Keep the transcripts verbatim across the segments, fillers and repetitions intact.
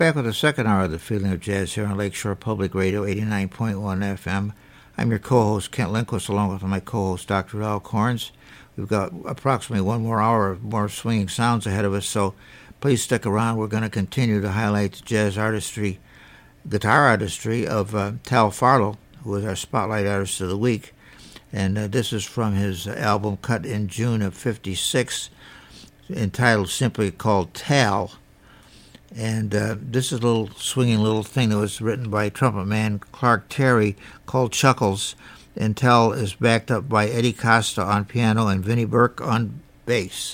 Back with the second hour of the Feeling of Jazz here on Lakeshore Public Radio, eighty-nine point one F M. I'm your co-host, Kent Lindquist, along with my co-host, Doctor Al Corns. We've got approximately one more hour of more swinging sounds ahead of us, so please stick around. We're going to continue to highlight the jazz artistry, guitar artistry of uh, Tal Farlow, who is our Spotlight Artist of the Week. And uh, this is from his album cut in June of fifty-six, entitled simply called Tal. And uh, this is a little swinging little thing that was written by trumpet man Clark Terry called Chuckles. And Tal is backed up by Eddie Costa on piano and Vinnie Burke on bass.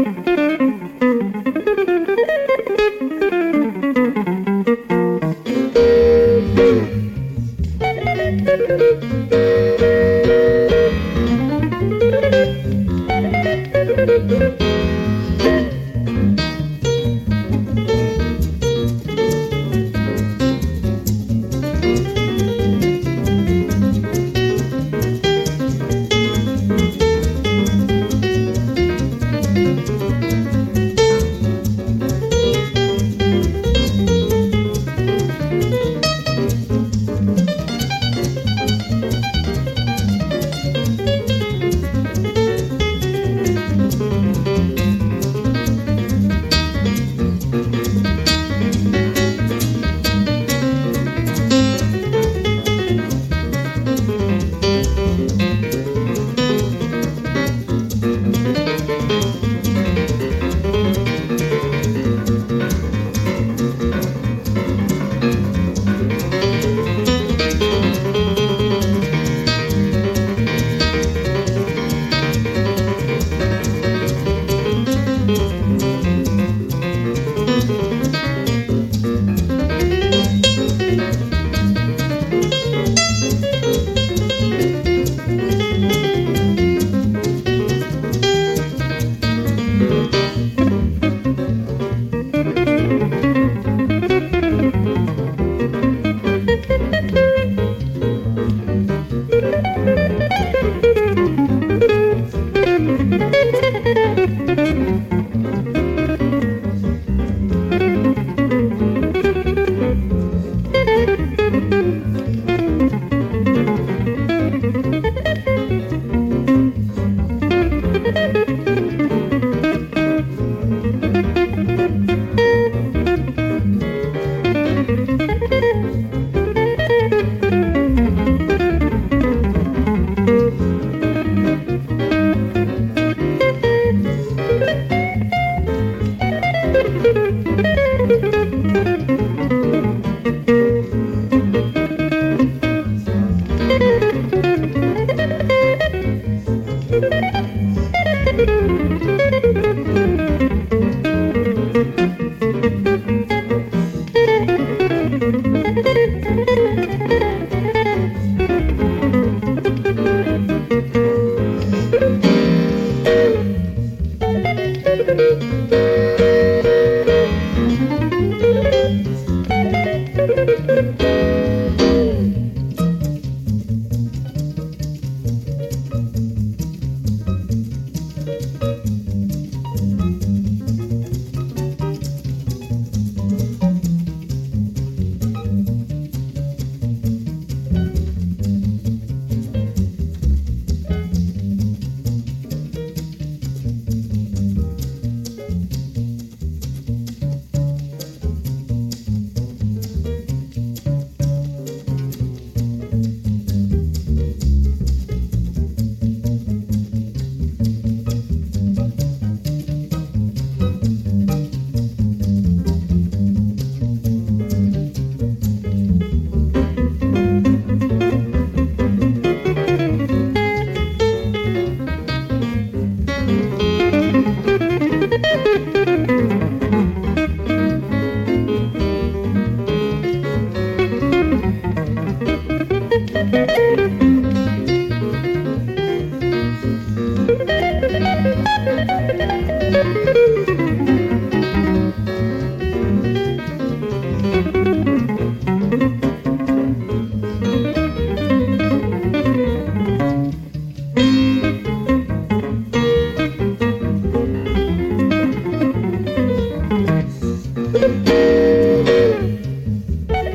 Thank you.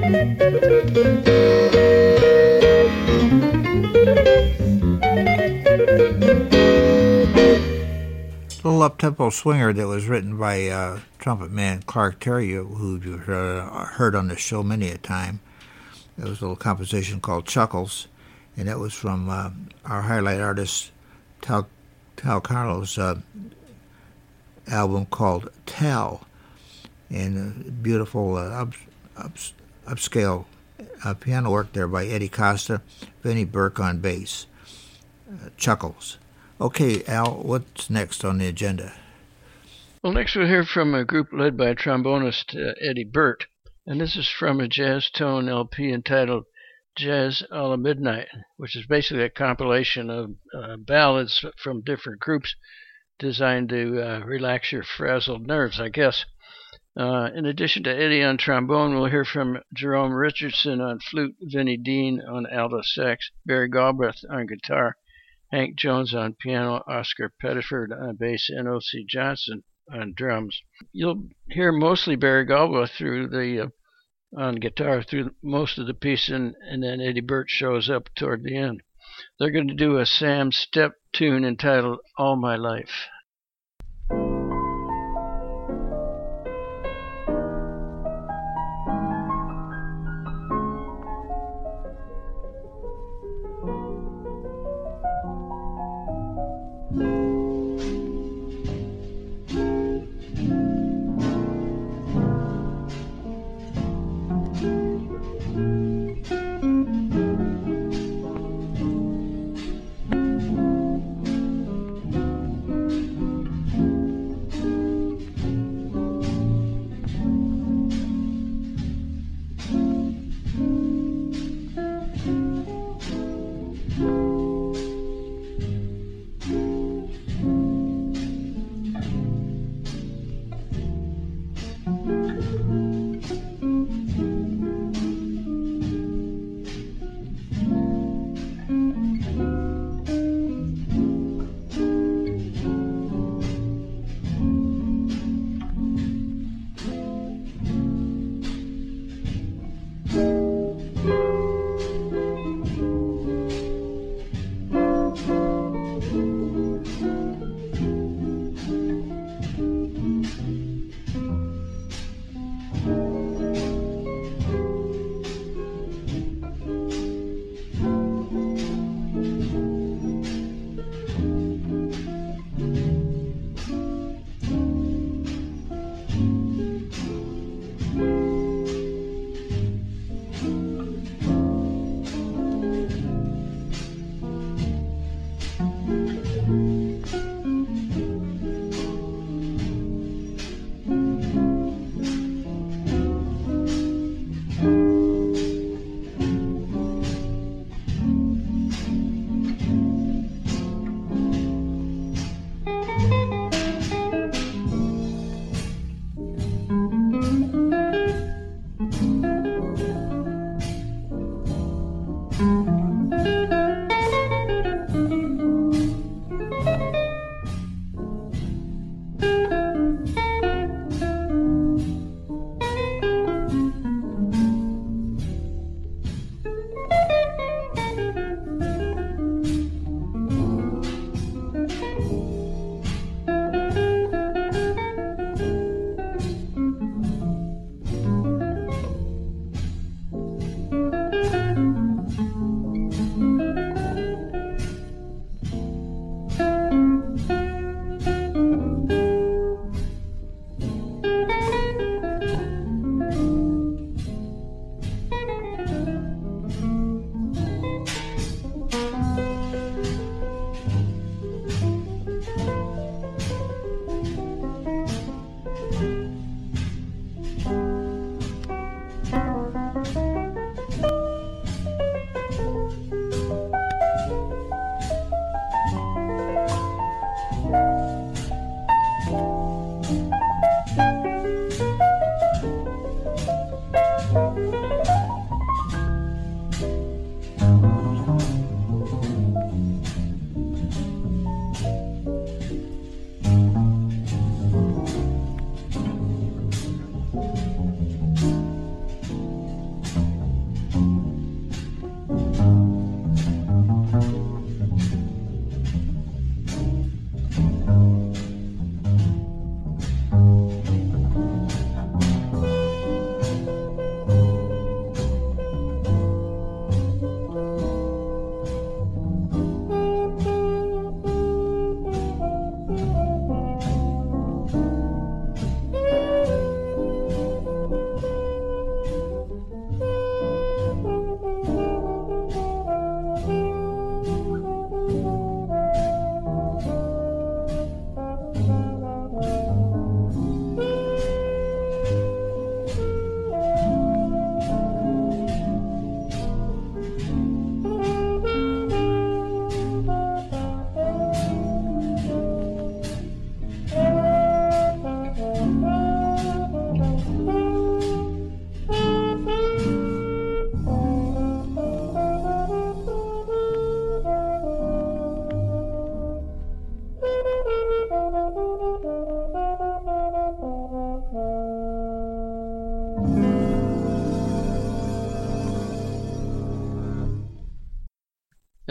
Little up-tempo swinger that was written by uh, trumpet man Clark Terry, who you've heard, heard on the show many a time. It was a little composition called Chuckles, and that was from uh, our highlight artist Tal, Tal Carlos' uh, album called Tal, and uh, beautiful uh, up, up, upscale uh, piano work there by Eddie Costa, Vinnie Burke on bass. Uh, Chuckles. Okay, Al, what's next on the agenda? Well, next we'll hear from a group led by trombonist uh, Eddie Burt, and this is from a Jazz Tone L P entitled Jazz a la Midnight, which is basically a compilation of uh, ballads from different groups designed to uh, relax your frazzled nerves, I guess. Uh, in addition to Eddie on trombone, we'll hear from Jerome Richardson on flute, Vinnie Dean on alto sax, Barry Galbraith on guitar, Hank Jones on piano, Oscar Pettiford on bass, and O C Johnson on drums. You'll hear mostly Barry Galbraith through the uh, on guitar through most of the piece, and, and then Eddie Burt shows up toward the end. They're going to do a Sam Stepp tune entitled All My Life.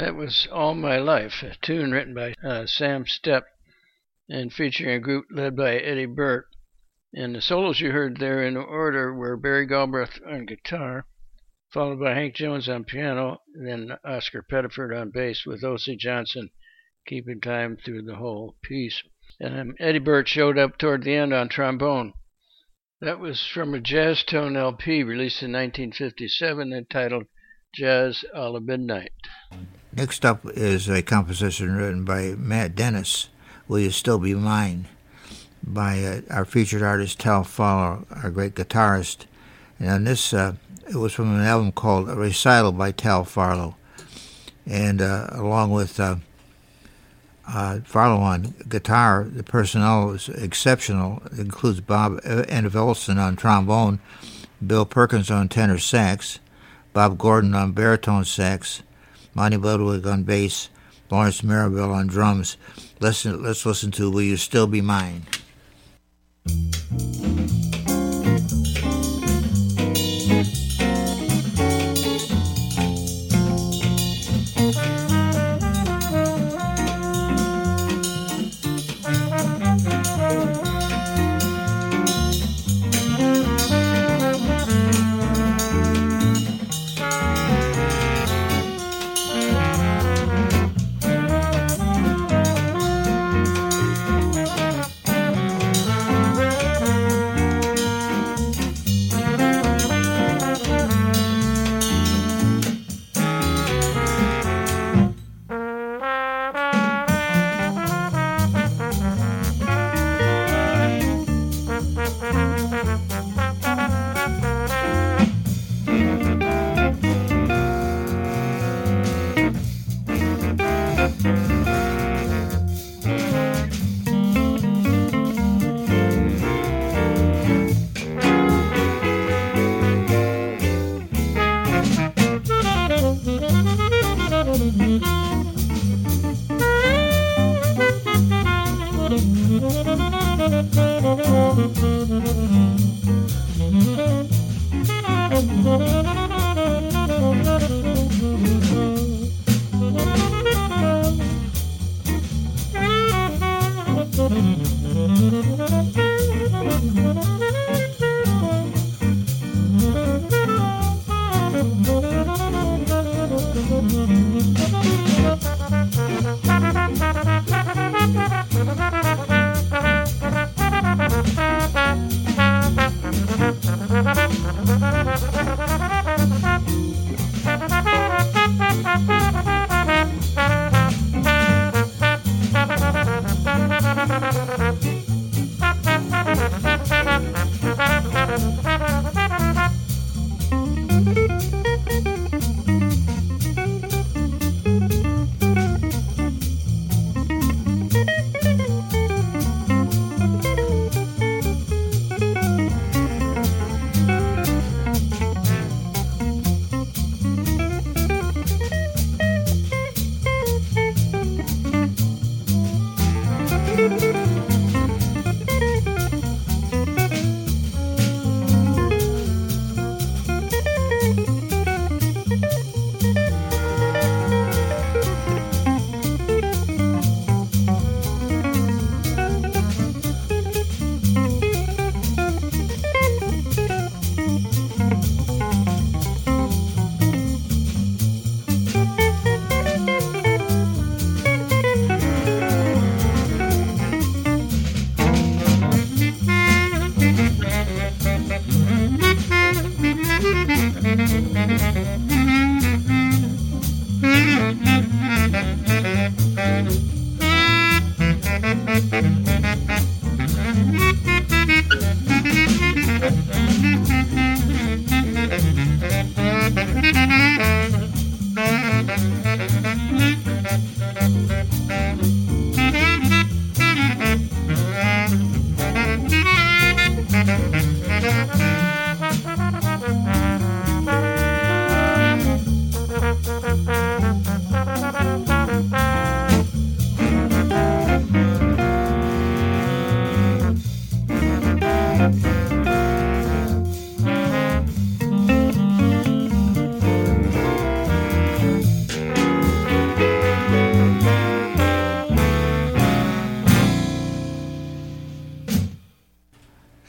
That was All My Life, a tune written by uh, Sam Stepp and featuring a group led by Eddie Burt. And the solos you heard there in order were Barry Galbraith on guitar, followed by Hank Jones on piano, then Oscar Pettiford on bass, with O C Johnson keeping time through the whole piece. And um, Eddie Burt showed up toward the end on trombone. That was from a Jazz Tone L P released in nineteen fifty-seven entitled Jazz a la Midnight. Next up is a composition written by Matt Dennis, Will You Still Be Mine, by uh, our featured artist Tal Farlow, our great guitarist. And on this, uh, it was from an album called A Recital by Tal Farlow. And uh, along with uh, uh, Farlow on guitar, the personnel is exceptional. It includes Bob Enevelson on trombone, Bill Perkins on tenor sax, Bob Gordon on baritone sax, Monty Ludwig on bass, Lawrence Marabelle on drums. Listen, let's listen to Will You Still Be Mine?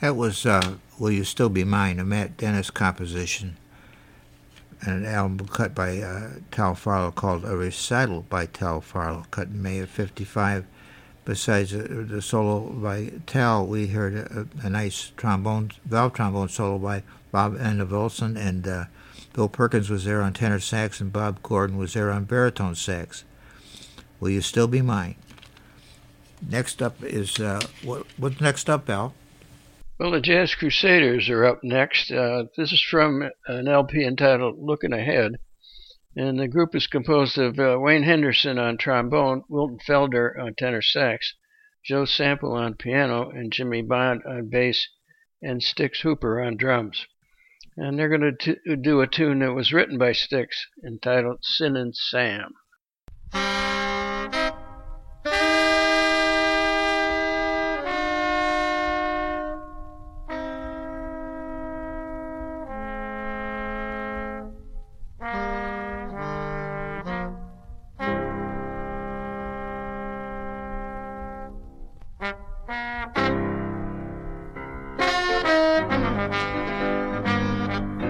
That was uh, Will You Still Be Mine, a Matt Dennis composition, and an album cut by uh, Tal Farlow called A Recital by Tal Farlow, cut in May of fifty-five. Besides uh, the solo by Tal, we heard a, a nice trombone, valve trombone solo by Bob Enevolson, and uh, Bill Perkins was there on tenor sax, and Bob Gordon was there on baritone sax. Will You Still Be Mine? Next up is, uh, what, what's next up, Al? Well, the Jazz Crusaders are up next. Uh, this is from an L P entitled Looking Ahead. And the group is composed of uh, Wayne Henderson on trombone, Wilton Felder on tenor sax, Joe Sample on piano, and Jimmy Bond on bass, and Stix Hooper on drums. And they're going to t- do a tune that was written by Stix entitled Sinnin' Sam.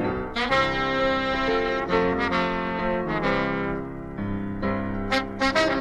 Thank you.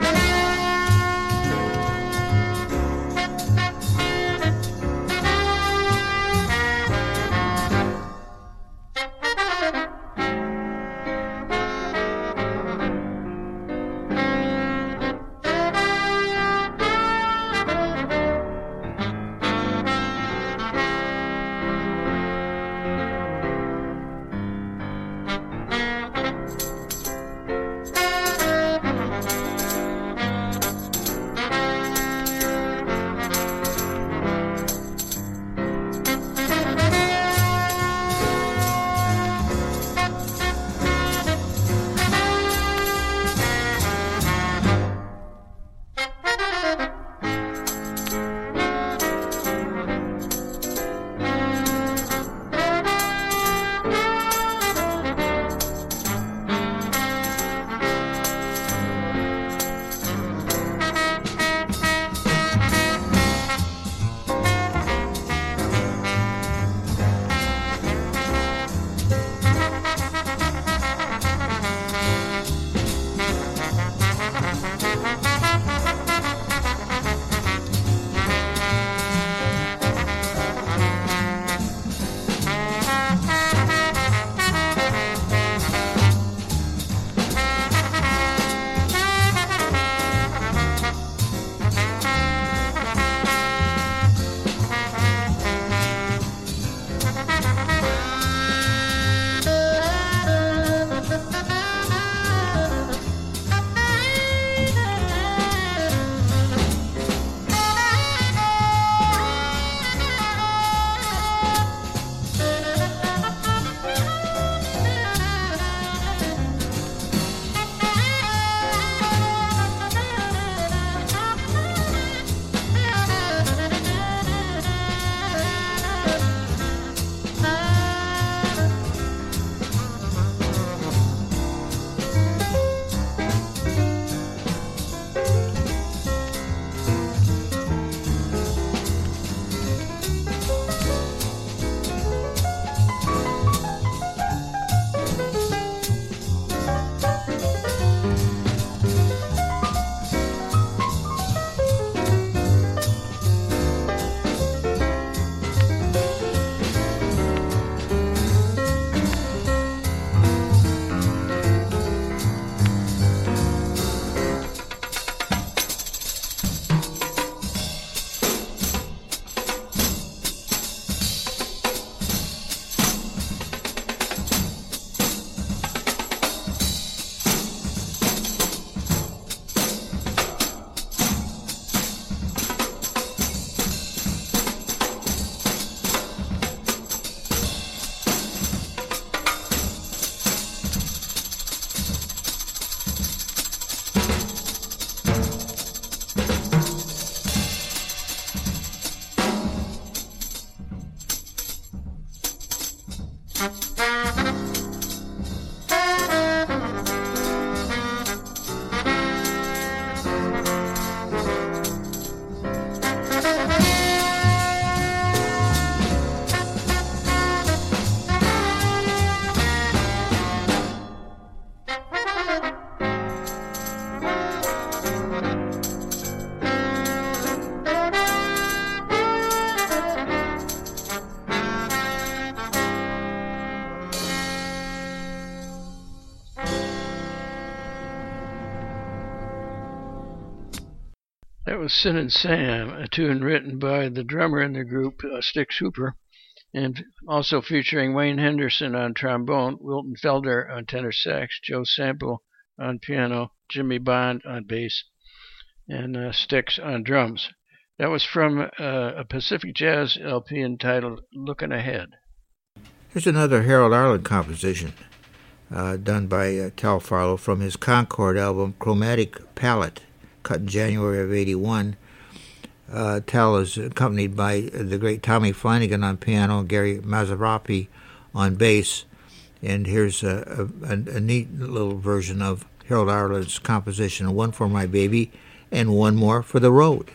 That was Sin and Sam, a tune written by the drummer in the group, uh, Stix Hooper, and also featuring Wayne Henderson on trombone, Wilton Felder on tenor sax, Joe Sample on piano, Jimmy Bond on bass, and uh, Stix on drums. That was from uh, a Pacific Jazz L P entitled Lookin' Ahead. Here's another Harold Arlen composition uh, done by uh, Tal Farlow from his Concord album, Chromatic Palette, cut in January of eighty-one. Uh, Tal is accompanied by the great Tommy Flanagan on piano and Gary Mazzarapi on bass. And here's a, a, a neat little version of Harold Arlen's composition, One for My Baby and One More for the Road.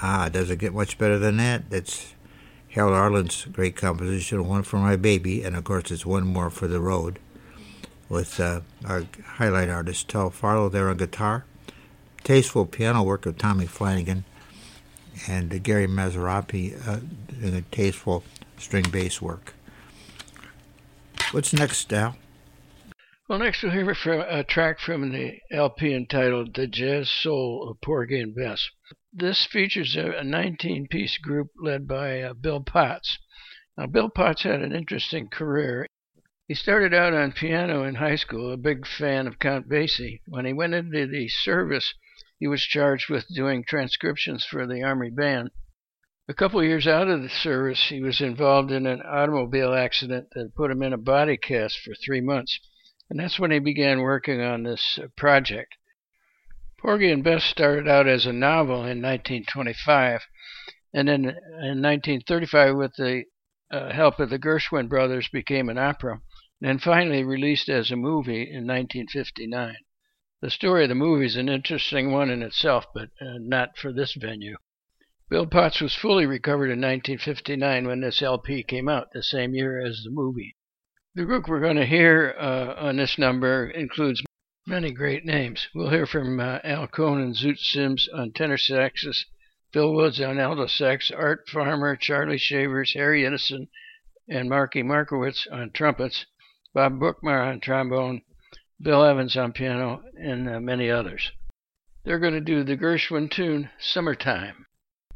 Ah, does it get much better than that? That's Harold Arlen's great composition, One for My Baby, and of course it's One More for the Road, with uh, our highlight artist, Tel Farlow, there on guitar. Tasteful piano work of Tommy Flanagan, and uh, Gary Mazarapi uh, doing a tasteful string bass work. What's next, Al? Well, next we'll hear from a track from the L P entitled The Jazz Soul of Porgy and Bess. This features a nineteen-piece group led by uh, Bill Potts. Now, Bill Potts had an interesting career. He started out on piano in high school, a big fan of Count Basie. When he went into the service, he was charged with doing transcriptions for the Army Band. A couple of years out of the service, he was involved in an automobile accident that put him in a body cast for three months. And that's when he began working on this uh, project. Porgy and Bess started out as a novel in nineteen twenty-five, and then in nineteen thirty-five, with the uh, help of the Gershwin brothers, became an opera, and then finally released as a movie in nineteen fifty-nine. The story of the movie is an interesting one in itself, but uh, not for this venue. Bill Potts was fully recovered in nineteen fifty-nine when this L P came out, the same year as the movie. The group we're going to hear uh, on this number includes many great names. We'll hear from uh, Al Cohn and Zoot Sims on tenor saxes, Phil Woods on alto sax, Art Farmer, Charlie Shavers, Harry Innocent, and Marky Markowitz on trumpets, Bob Bookmar on trombone, Bill Evans on piano, and uh, many others. They're going to do the Gershwin tune, Summertime.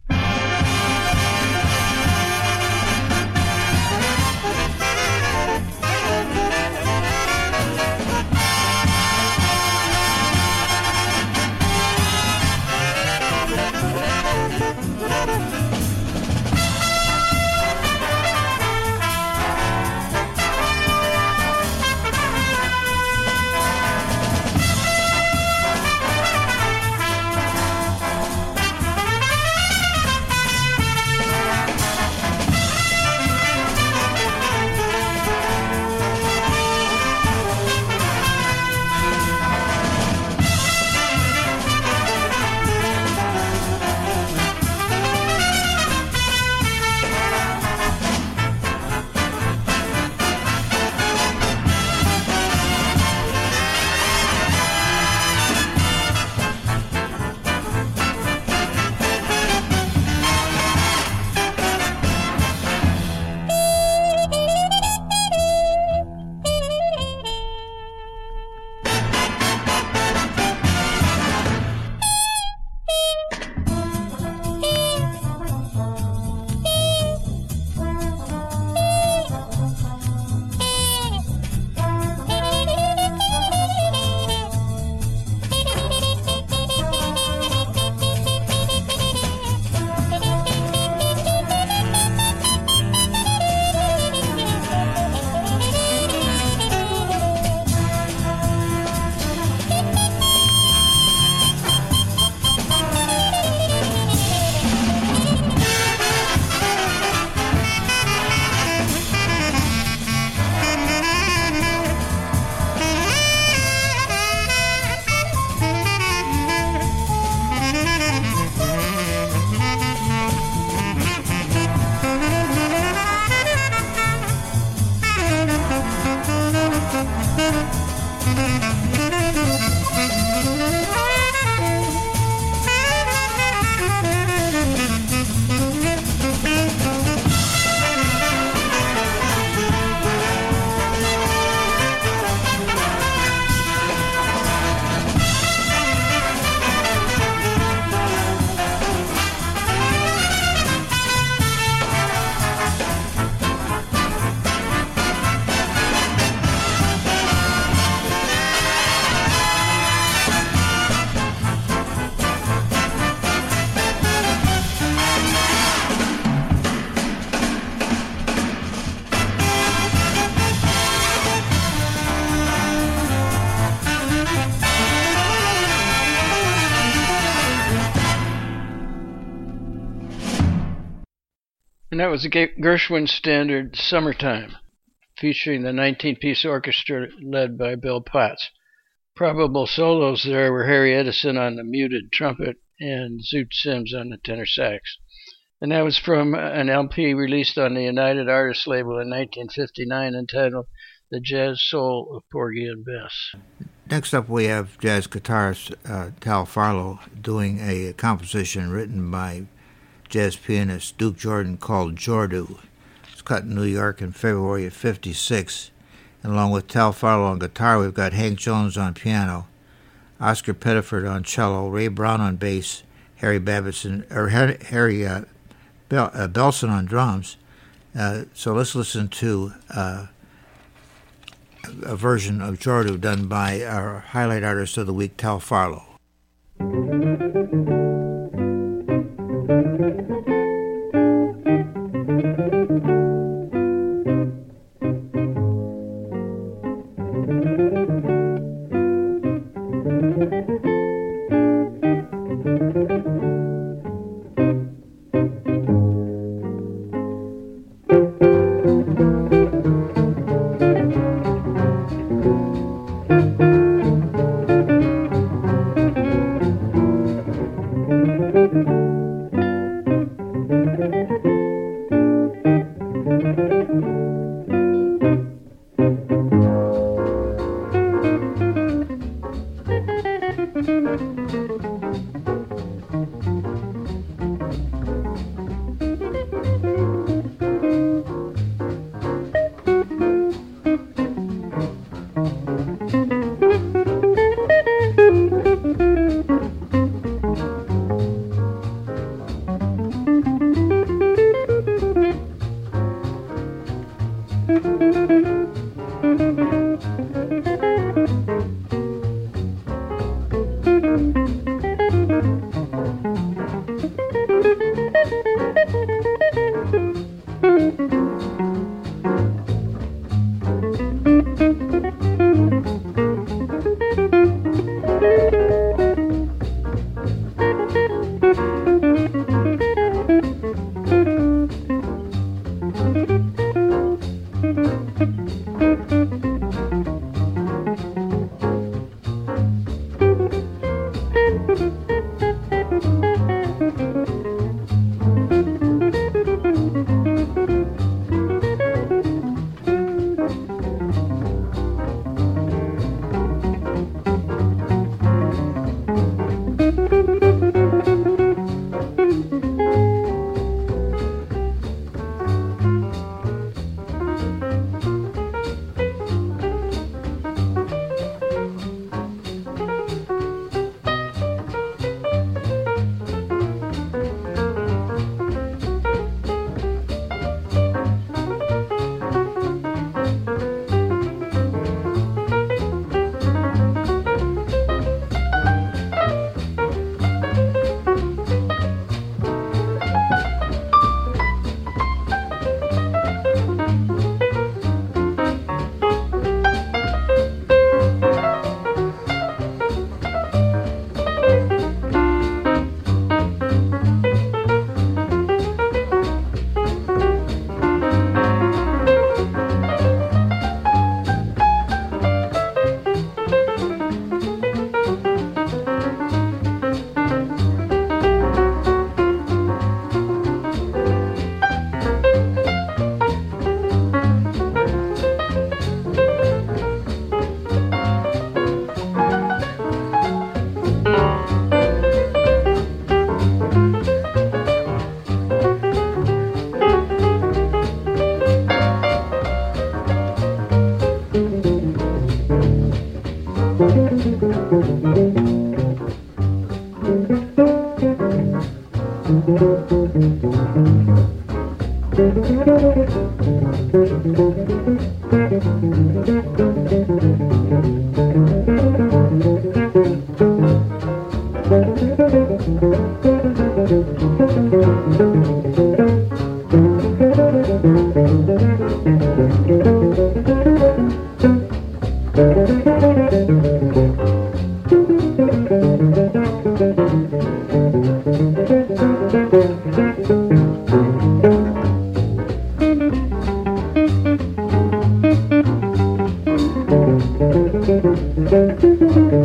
And that was the Gershwin standard Summertime, featuring the nineteen-piece orchestra led by Bill Potts. probable solos there were Harry Edison on the muted trumpet and Zoot Sims on the tenor sax. And that was from an L P released on the United Artists label in nineteen fifty-nine entitled The Jazz Soul of Porgy and Bess. Next up, we have jazz guitarist uh, Tal Farlow doing a composition written by jazz pianist Duke Jordan called Jordu. It's cut in New York in February of fifty-six. And along with Tal Farlow on guitar, we've got Hank Jones on piano, Oscar Pettiford on cello, Ray Brown on bass, Harry Babison, or Harry, Harry uh, Bel- uh, Belson on drums. Uh, so let's listen to uh, a version of Jordu done by our highlight artist of the week, Tal Farlow. Thank you.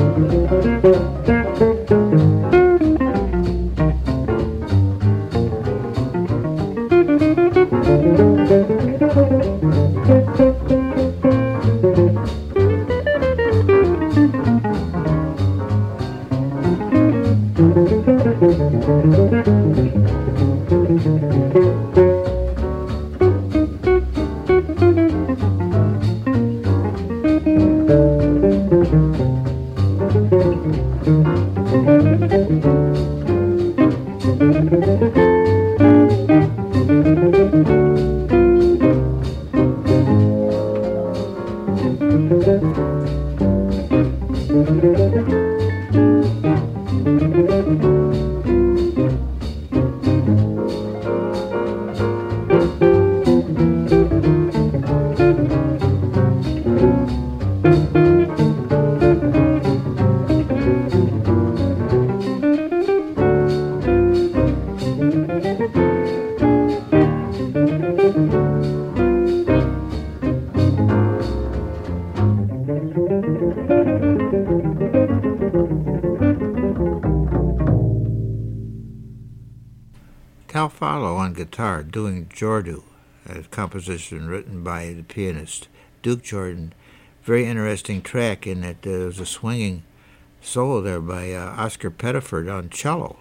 Tal Farlow on guitar doing Jordu, a composition written by the pianist Duke Jordan. Very interesting track in that there was a swinging solo there by uh, Oscar Pettiford on cello.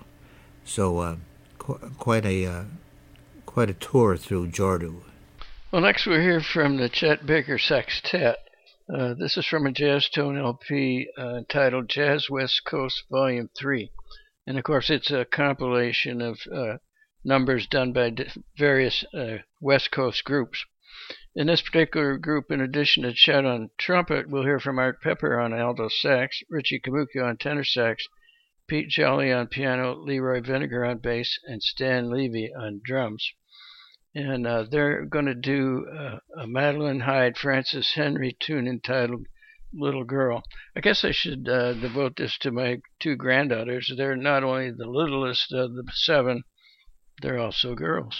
So uh, qu- quite a uh, quite a tour through Jordu. Well, next we'll hear from the Chet Baker Sextet. Uh, this is from a Jazz Tone L P uh, entitled Jazz West Coast Volume three. And, of course, it's a compilation of uh, numbers done by various uh, West Coast groups. In this particular group, in addition to Chet on trumpet, we'll hear from Art Pepper on alto sax, Richie Kabuki on tenor sax, Pete Jolly on piano, Leroy Vinegar on bass, and Stan Levy on drums. And uh, they're going to do uh, a Madeline Hyde, Francis Henry tune entitled Little Girl. I guess I should uh, devote this to my two granddaughters. They're not only the littlest of the seven, they're also girls.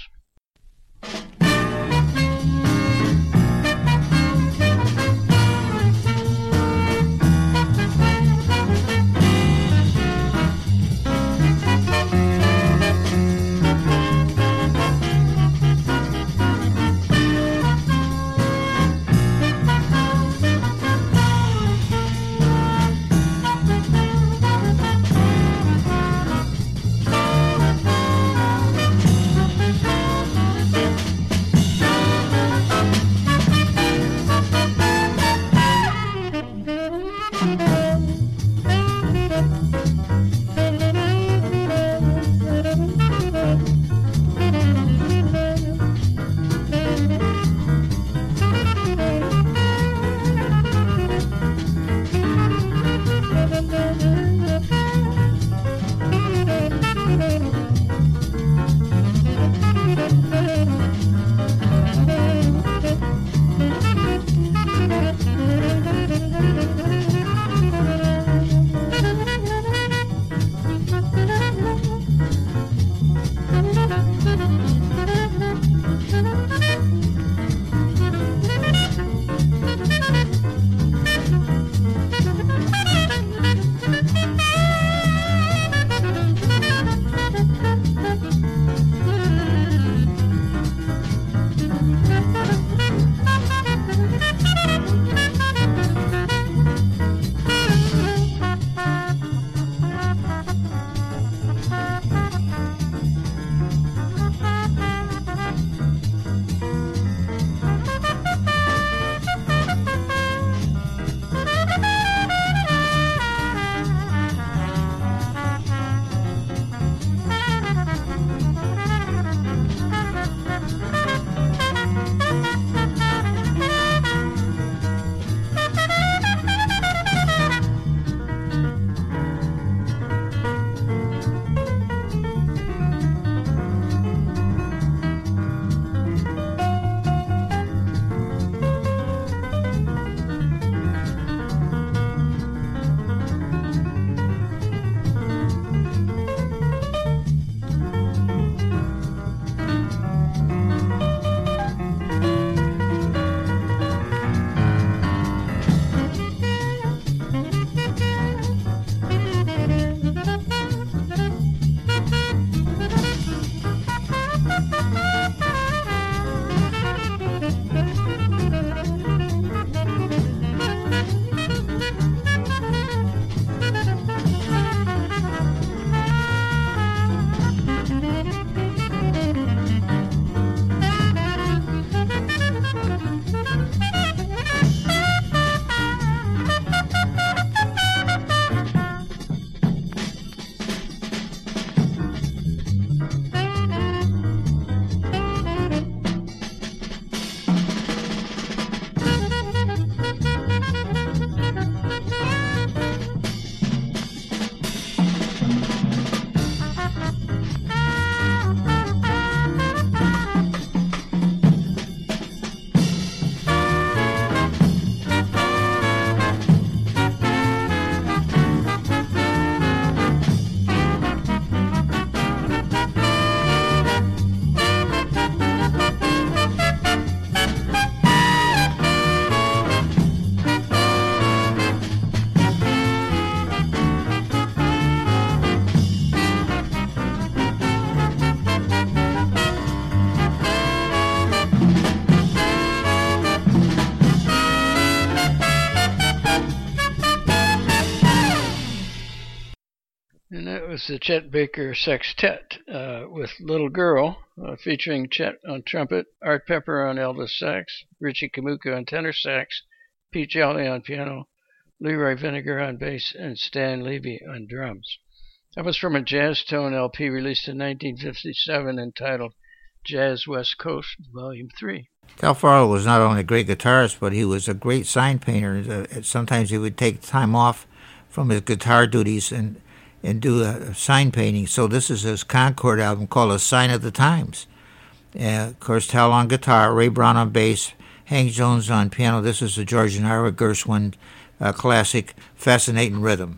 That was the Chet Baker Sextet uh, with Little Girl, uh, featuring Chet on trumpet, Art Pepper on Elvis sax, Richie Kamuka on tenor sax, Pete Jolly on piano, Leroy Vinegar on bass, and Stan Levy on drums. That was from a Jazz Tone L P released in nineteen fifty-seven entitled Jazz West Coast, Volume three. Tal Farlow was not only a great guitarist, but he was a great sign painter. Sometimes he would take time off from his guitar duties and, and do a sign painting. So this is his Concord album called A Sign of the Times. Uh, of course, Tal on guitar, Ray Brown on bass, Hank Jones on piano. This is the George and Ira Gershwin uh, classic, Fascinating Rhythm.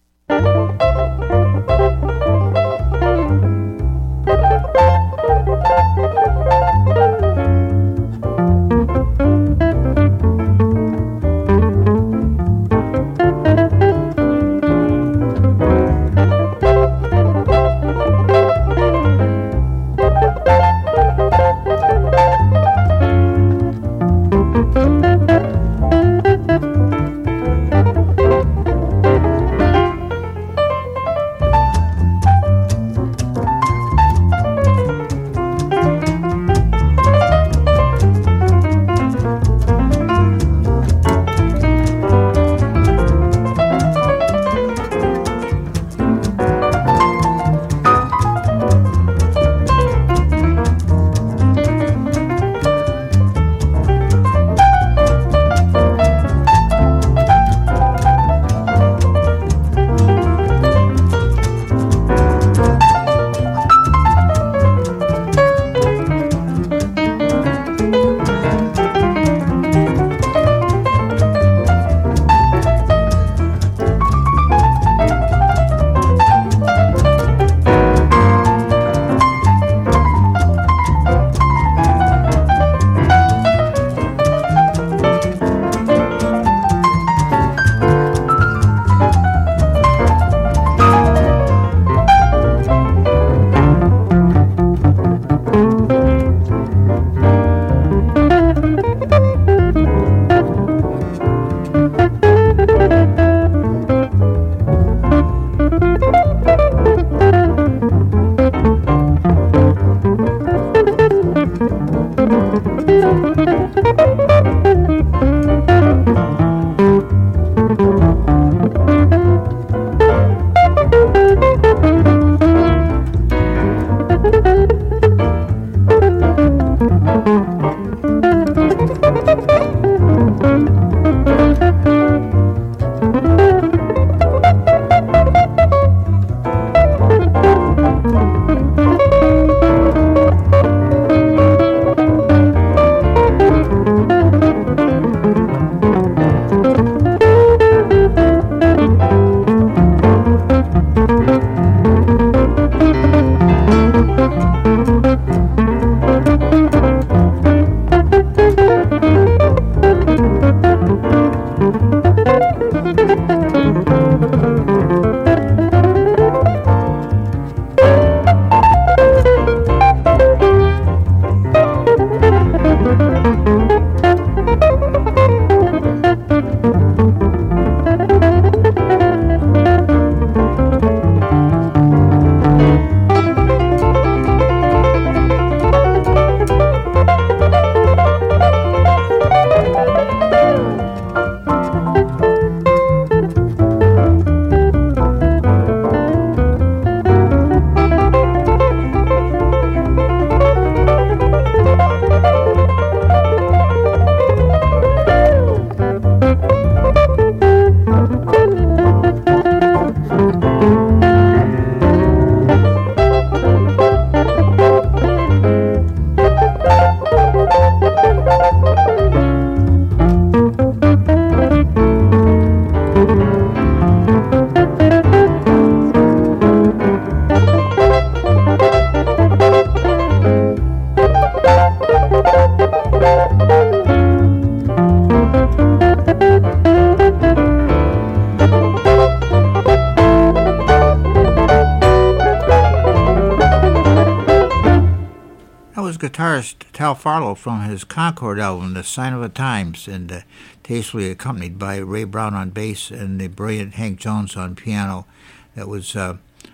Guitarist Tal Farlow from his Concord album, The Sign of the Times, and uh, tastefully accompanied by Ray Brown on bass and the brilliant Hank Jones on piano. That was uh,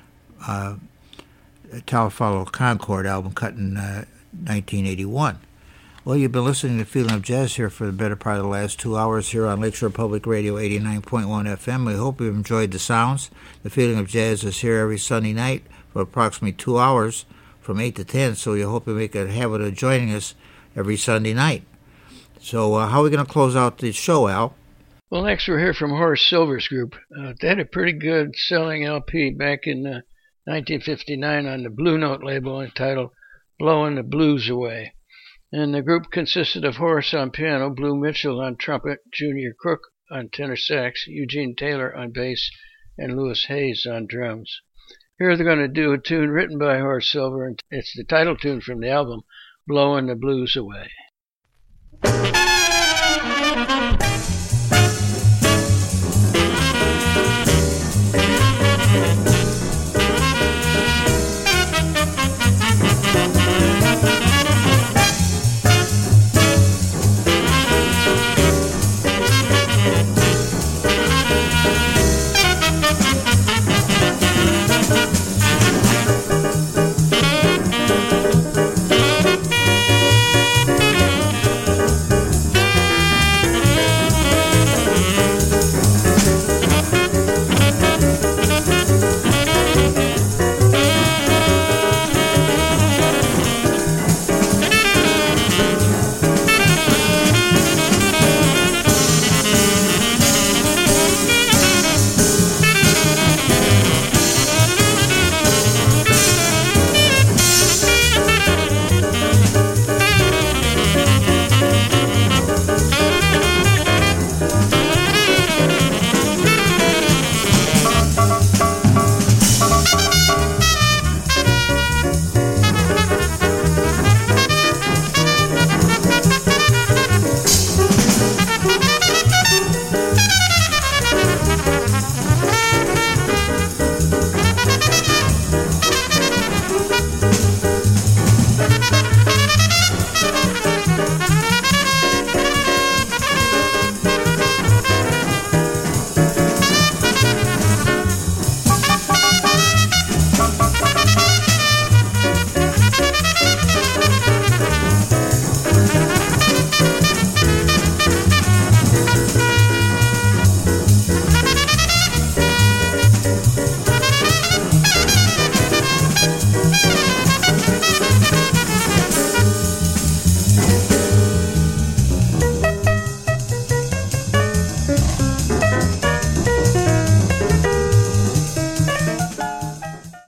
uh, Talfollow Concord album cut in uh, nineteen eighty-one. Well, you've been listening to Feeling of Jazz here for the better part of the last two hours here on Lakeshore Public Radio eighty-nine point one F M. We hope you've enjoyed the sounds. The Feeling of Jazz is here every Sunday night for approximately two hours from eight to ten, so we hope you make a habit of joining us every Sunday night. So uh, how are we going to close out the show, Al? Well, next we'll hear from Horace Silver's group. Uh, they had a pretty good selling L P back in uh, nineteen fifty-nine on the Blue Note label entitled Blowing the Blues Away. And the group consisted of Horace on piano, Blue Mitchell on trumpet, Junior Cook on tenor sax, Eugene Taylor on bass, and Louis Hayes on drums. Here they're going to do a tune written by Horace Silver, and it's the title tune from the album, Blowing the Blues Away.